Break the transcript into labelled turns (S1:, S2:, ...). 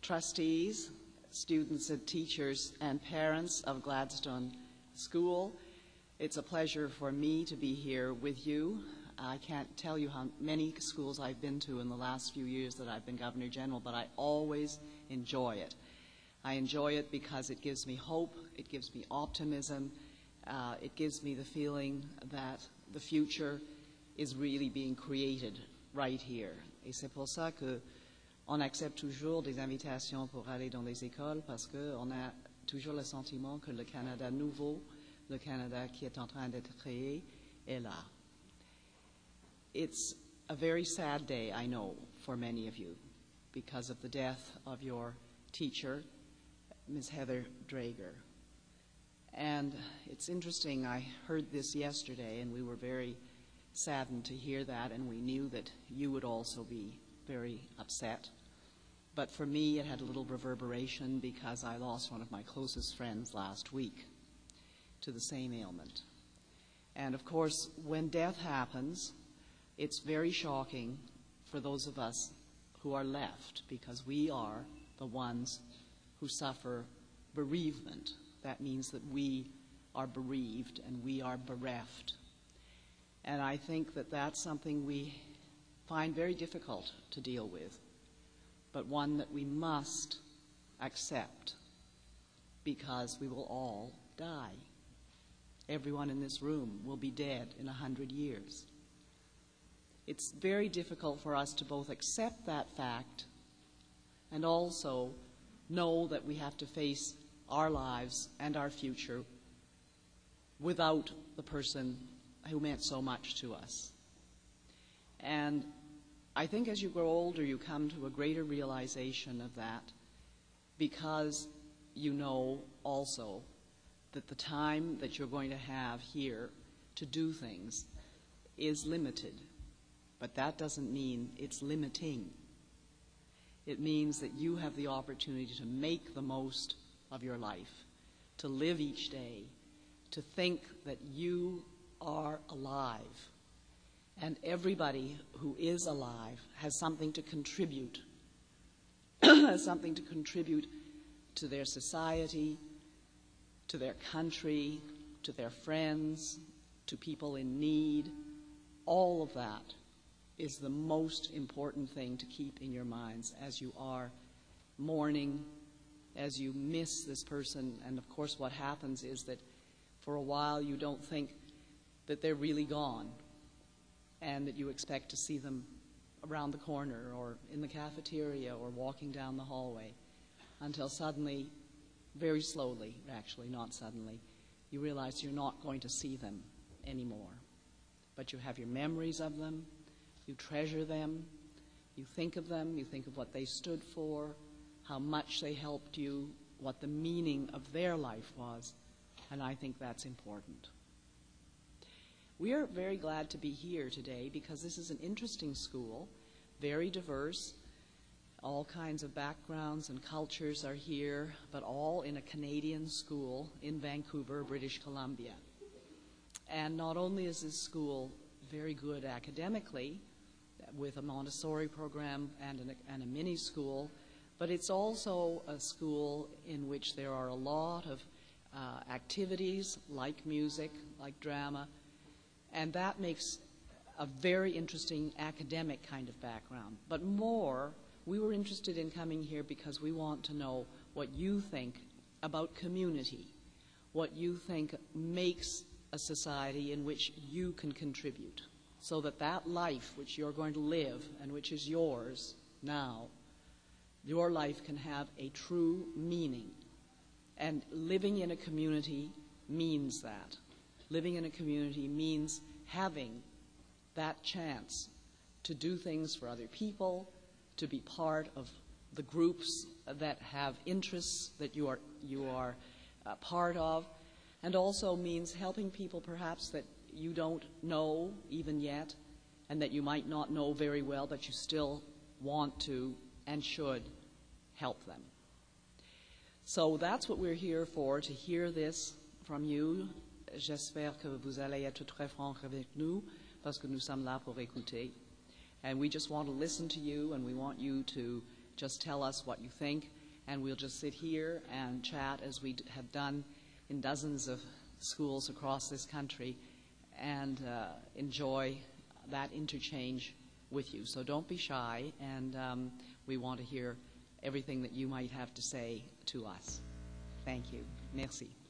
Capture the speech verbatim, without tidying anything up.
S1: trustees, students and teachers, and parents of Gladstone School. It's a pleasure for me to be here with you. I can't tell you how many schools I've been to in the last few years that I've been Governor General, but I always enjoy it. I enjoy it because it gives me hope, it gives me optimism, uh, it gives me the feeling that the future is really being created right here. Et c'est pour ça que on accepte toujours des invitations pour aller dans les écoles, parce qu'on a toujours le sentiment que le Canada nouveau, le Canada qui est en train d'être créé, est là. It's a very sad day, I know, for many of you, because of the death of your teacher, Miz Heather Drager. And it's interesting, I heard this yesterday, and we were very saddened to hear that, and we knew that you would also be very upset. But for me, it had a little reverberation because I lost one of my closest friends last week to the same ailment. And of course, when death happens, it's very shocking for those of us who are left, because we are the ones who suffer bereavement. That means that we are bereaved and we are bereft. And I think that that's something we find very difficult to deal with, but one that we must accept, because we will all die. Everyone in this room will be dead in a hundred years. It's very difficult for us to both accept that fact and also know that we have to face our lives and our future without the person who meant so much to us. And I think as you grow older, you come to a greater realization of that, because you know also that the time that you're going to have here to do things is limited. But that doesn't mean it's limiting. It means that you have the opportunity to make the most of your life, to live each day, to think that you are alive. And everybody who is alive has something to contribute, has something to contribute to their society, to their country, to their friends, to people in need. All of that is the most important thing to keep in your minds as you are mourning, as you miss this person. And of course what happens is that for a while you don't think that they're really gone, and that you expect to see them around the corner or in the cafeteria or walking down the hallway, until suddenly, very slowly, actually not suddenly, you realize you're not going to see them anymore. But you have your memories of them, you treasure them, you think of them, you think of what they stood for, how much they helped you, what the meaning of their life was, and I think that's important. We are very glad to be here today because this is an interesting school, very diverse. All kinds of backgrounds and cultures are here, but all in a Canadian school in Vancouver, British Columbia. And not only is this school very good academically, with a Montessori program and, an, and a mini school, but it's also a school in which there are a lot of uh, activities like music, like drama, and that makes a very interesting academic kind of background. But more, we were interested in coming here because we want to know what you think about community, what you think makes a society in which you can contribute, so that that life which you're going to live and which is yours now, your life can have a true meaning. And living in a community means that. Living in a community means having that chance to do things for other people, to be part of the groups that have interests that you are, you are uh, part of, and also means helping people perhaps that you don't know even yet, and that you might not know very well, but you still want to and should help them. So that's what we're here for, to hear this from you. J'espère que vous allez être très franc avec nous, parce que nous sommes là pour écouter. And we just want to listen to you, and we want you to just tell us what you think, and we'll just sit here and chat as we d- have done in dozens of schools across this country and uh, enjoy that interchange with you. So don't be shy, and um, we want to hear everything that you might have to say to us. Thank you. Merci.